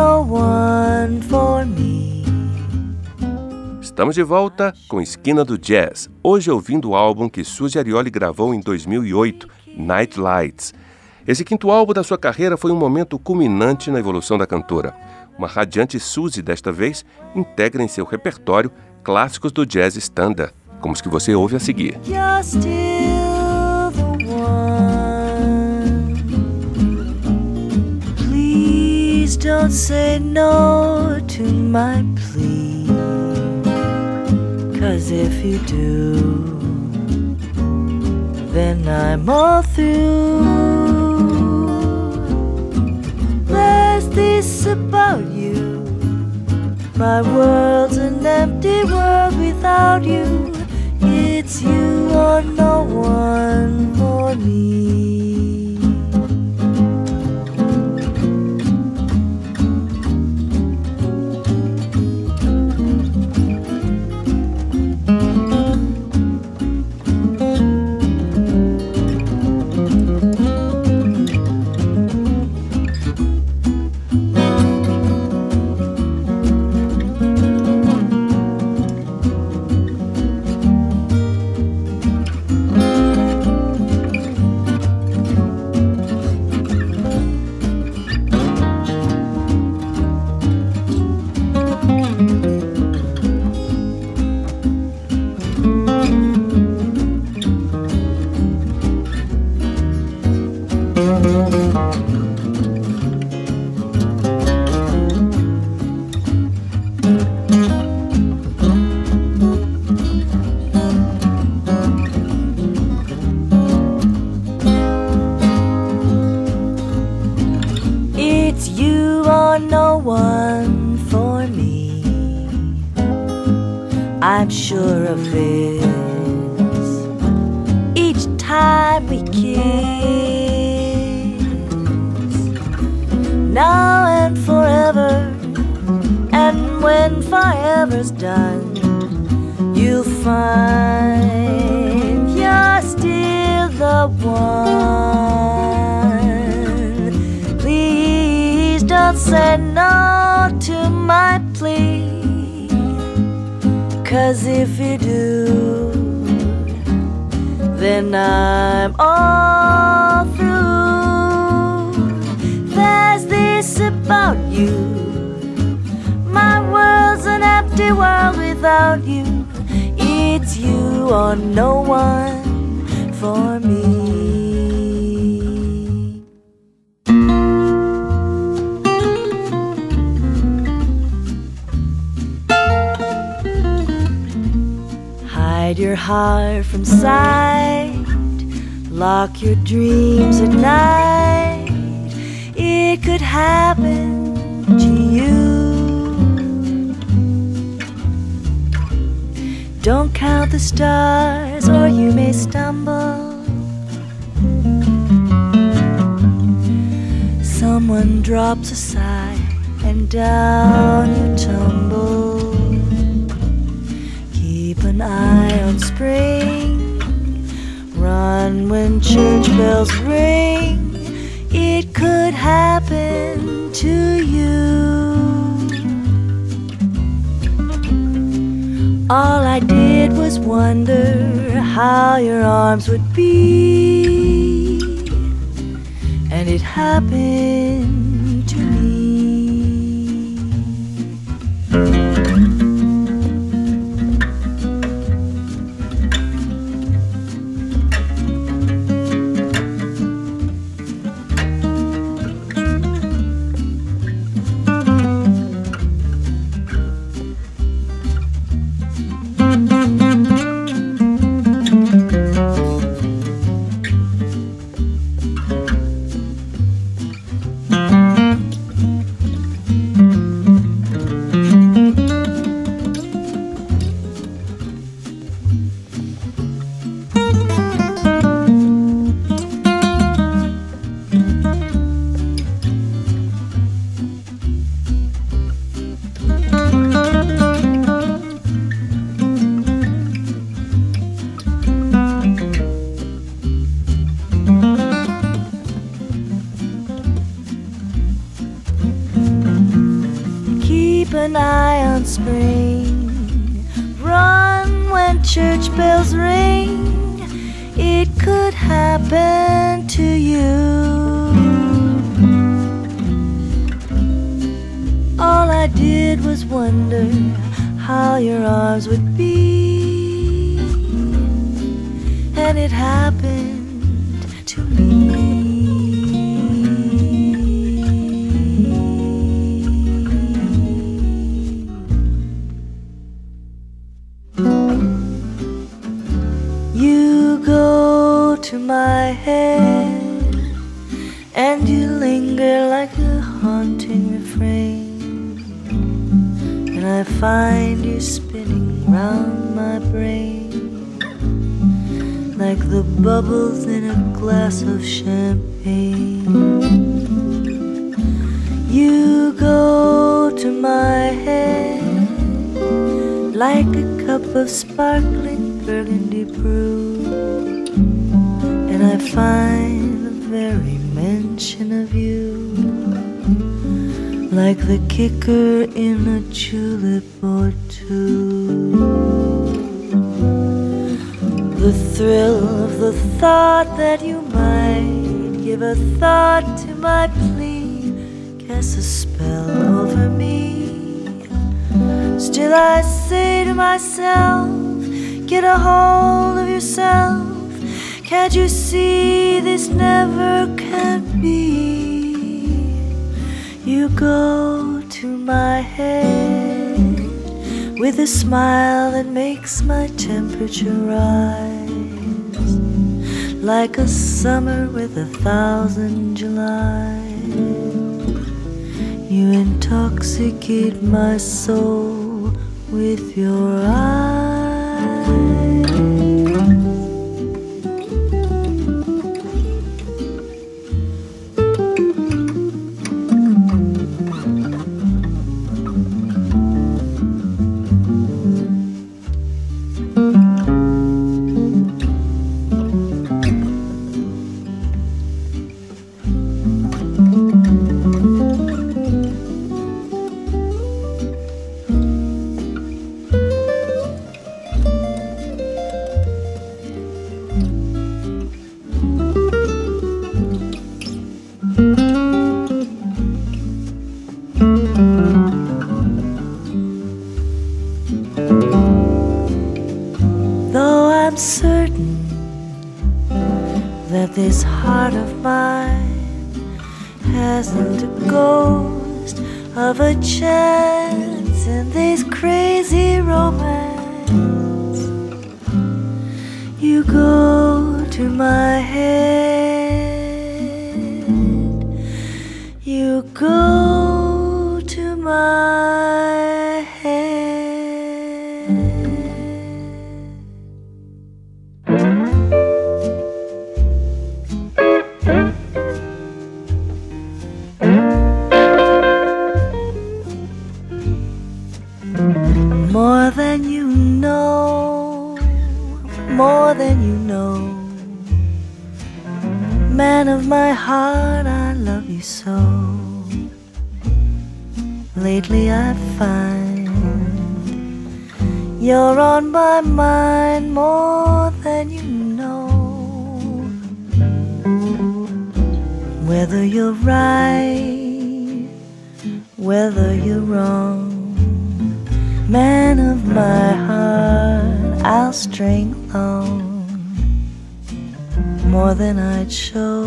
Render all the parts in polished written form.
no one for me. Estamos de volta com Esquina do Jazz, hoje ouvindo o álbum que Suzy Arioli gravou em 2008, Night Lights. Esse quinto álbum da sua carreira foi um momento culminante na evolução da cantora. Uma radiante Suzy, desta vez, integra em seu repertório clássicos do jazz standard, como os que você ouve a seguir. You're still the one. Please don't say no to my plea, 'cause if you do, then I'm all through. There's this about you, my world's an empty world without you. It's you or no one for me. It's you or no one for me. I'm sure of this. Each time we kiss, now and forever, and when forever's done, you'll find you're still the one. Please don't say no to my plea, 'cause if you do, then I'm all through. There's this about you, my world's an empty world without you. It's you or no one for me. Hide your heart from sight, lock your dreams at night. It could happen to you. Don't count the stars or you may stumble. Someone drops a sigh and down you tumble. Keep an eye on spring, run when church bells ring. It could happen to you. All I did was wonder how your arms would be, and it happened to me. church bells ring, it could happen to you. All I did was wonder how your arms would be, and it happened to me. You go to my head, and you linger like a haunting refrain, and I find you spinning round my brain like the bubbles in a glass of champagne. You go to my head like a cup of sparkling burgundy brew, and I find the very mention of you like the kicker in a julep or two. The thrill of the thought that you might give a thought to my plea casts a spell over me. Still I say to myself, get a hold of yourself. Can't you see this never can be? You go to my head with a smile that makes my temperature rise like a summer with 1,000 Julys. You intoxicate my soul with your eyes. I'm certain that this heart of mine hasn't a ghost of a chance in this crazy romance. You go to my head, you go to my head. More than you know, more than you know, man of my heart, I love you so. Lately I find you're on my mind more than you know. Whether you're right, whether you're wrong, man of my heart, I'll string along more than I'd show,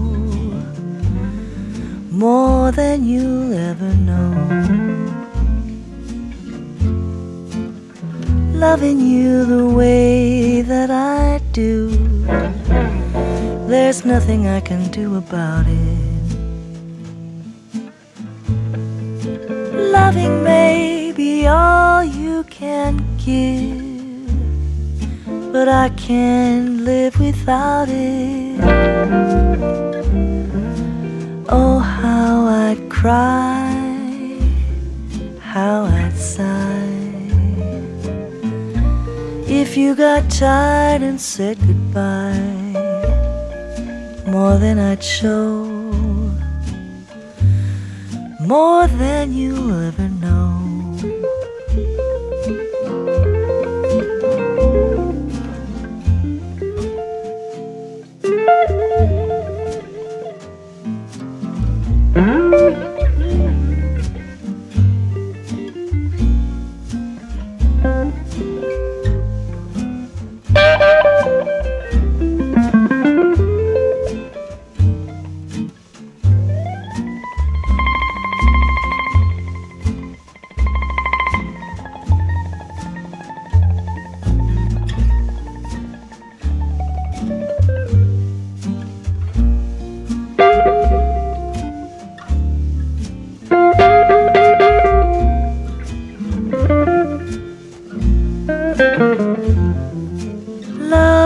more than you'll ever know. Loving you the way that I do, there's nothing I can do about it. Loving may be all you can give, but I can't live without it. Oh, how I'd cry, how I'd sigh if you got tired and said goodbye, more than I'd show, more than you'll ever know.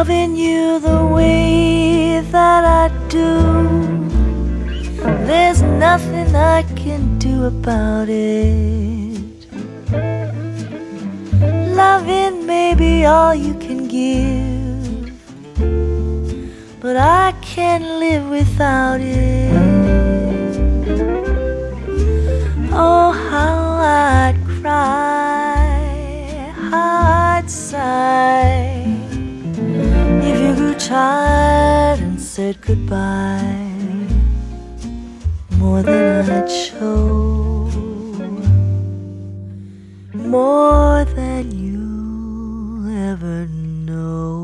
loving you the way that I do. There's nothing I can do about it. Loving may be all you can give, but I can't live without it. Oh, how I'd cry, how I'd sigh, if you grew tired and said goodbye, more than I'd show, more than you'll ever know.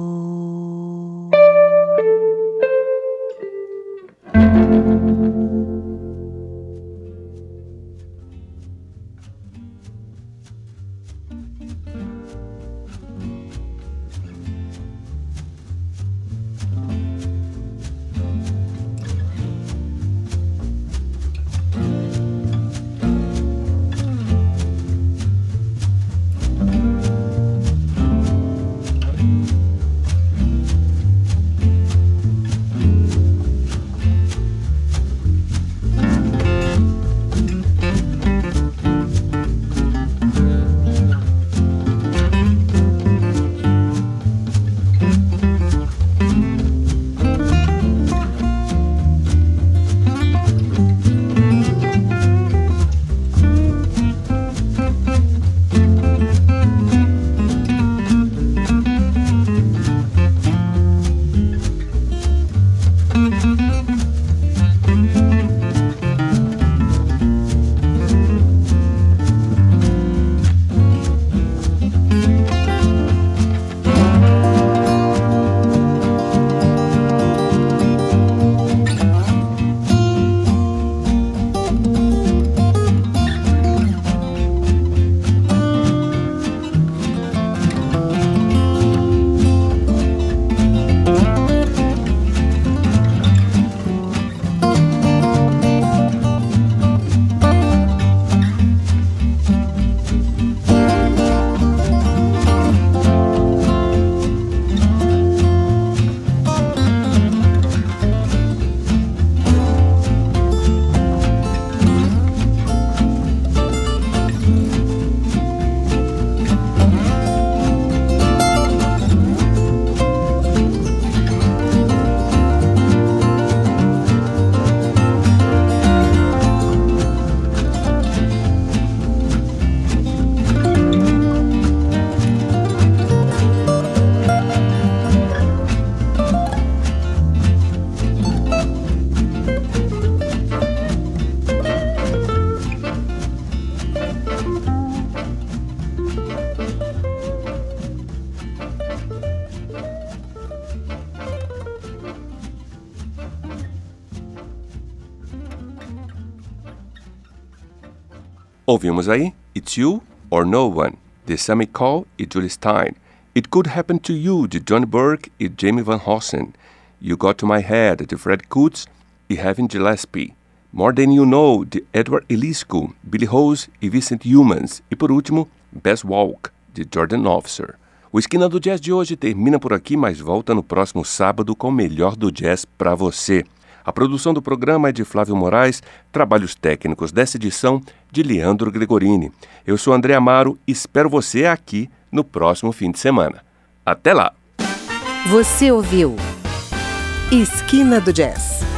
Ouvimos aí It's You or No One, de Sammy Call e Julie Stein. It Could Happen to You, de Johnny Burke e Jamie Van Hossen. You Got to My Head, de Fred Coots e Kevin Gillespie. More Than You Know, de Edward Eliscu, Billy Rose e Vincent Youmans. E por último, Best Walk, de Jordan Officer. O Esquina do Jazz de hoje termina por aqui, mas volta no próximo sábado com o melhor do jazz para você. A produção do programa é de Flávio Moraes, trabalhos técnicos dessa edição de Leandro Gregorini. Eu sou André Amaro e espero você aqui no próximo fim de semana. Até lá! Você ouviu Esquina do Jazz.